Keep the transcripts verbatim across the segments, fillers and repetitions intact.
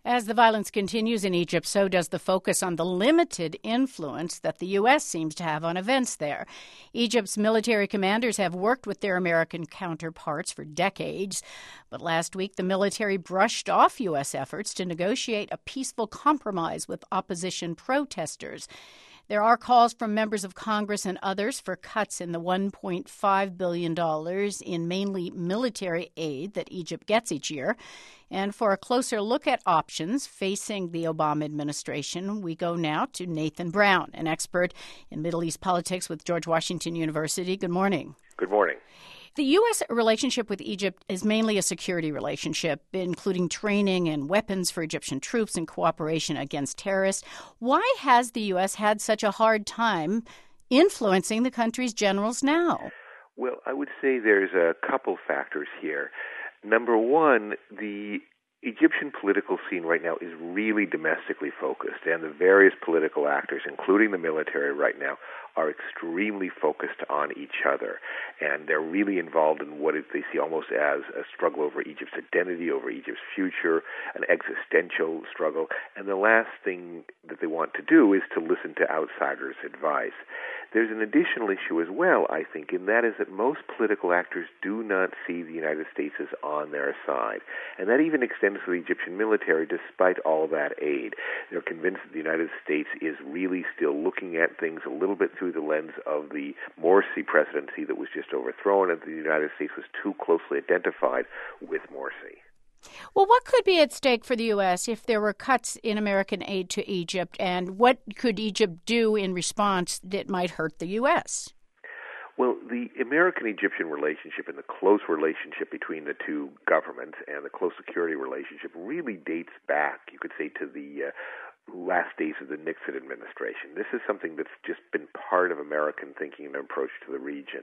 As the violence continues in Egypt, so does the focus on the limited influence that the U S seems to have on events there. Egypt's military commanders have worked with their American counterparts for decades, but last week the military brushed off U S efforts to negotiate a peaceful compromise with opposition protesters. There are calls from members of Congress and others for cuts in the one point five billion dollars in mainly military aid that Egypt gets each year. And for a closer look at options facing the Obama administration, we go now to Nathan Brown, an expert in Middle East politics with George Washington University. Good morning. Good morning. The U S relationship with Egypt is mainly a security relationship, including training and weapons for Egyptian troops and cooperation against terrorists. Why has the U S had such a hard time influencing the country's generals now? Well, I would say there's a couple factors here. Number one, the Egyptian political scene right now is really domestically focused, and the various political actors, including the military right now, are extremely focused on each other. And they're really involved in what they see almost as a struggle over Egypt's identity, over Egypt's future, an existential struggle. And the last thing that they want to do is to listen to outsiders' advice. There's an additional issue as well, I think, and that is that most political actors do not see the United States as on their side. And that even extends to the Egyptian military, despite all that aid. They're convinced that the United States is really still looking at things a little bit through the lens of the Morsi presidency that was just overthrown, and the United States was too closely identified with Morsi. Well, what could be at stake for the U S if there were cuts in American aid to Egypt, and what could Egypt do in response that might hurt the U S? Well, the American-Egyptian relationship and the close relationship between the two governments and the close security relationship really dates back, you could say, to the uh, last days of the Nixon administration. This is something that's just been part of American thinking and approach to the region.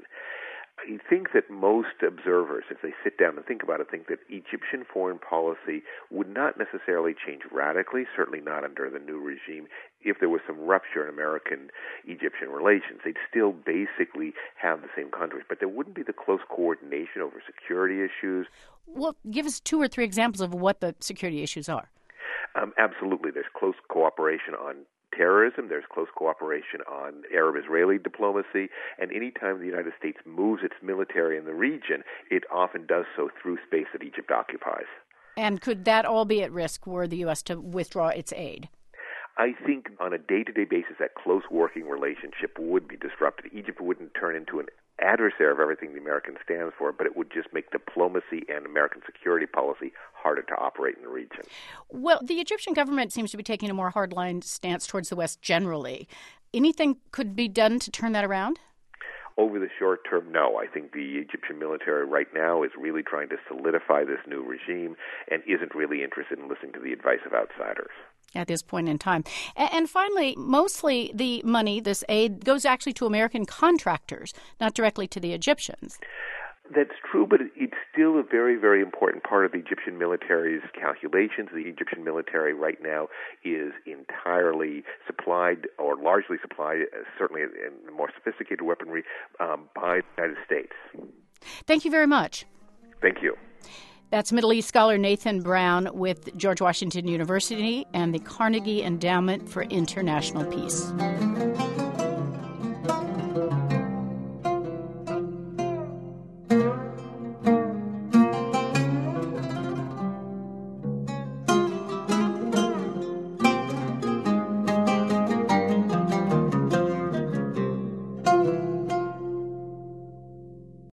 I think that most observers, if they sit down and think about it, think that Egyptian foreign policy would not necessarily change radically, certainly not under the new regime. If there was some rupture in American-Egyptian relations, they'd still basically have the same countries, but there wouldn't be the close coordination over security issues. Well, give us two or three examples of what the security issues are. Um, absolutely. There's close cooperation on terrorism, there's close cooperation on Arab-Israeli diplomacy, and any time the United States moves its military in the region, it often does so through space that Egypt occupies. And could that all be at risk were the U S to withdraw its aid? I think on a day-to-day basis, that close working relationship would be disrupted. Egypt wouldn't turn into an adversary of everything the Americans stands for, but it would just make diplomacy and American security policy harder to operate in the region. Well, the Egyptian government seems to be taking a more hardline stance towards the West generally. Anything could be done to turn that around? Over the short term, no. I think the Egyptian military right now is really trying to solidify this new regime and isn't really interested in listening to the advice of outsiders at this point in time. And finally, mostly the money, this aid, goes actually to American contractors, not directly to the Egyptians. That's true, but it's still a very, very important part of the Egyptian military's calculations. The Egyptian military right now is entirely supplied, or largely supplied, uh, certainly in more sophisticated weaponry, um, by the United States. Thank you very much. Thank you. That's Middle East scholar Nathan Brown with George Washington University and the Carnegie Endowment for International Peace.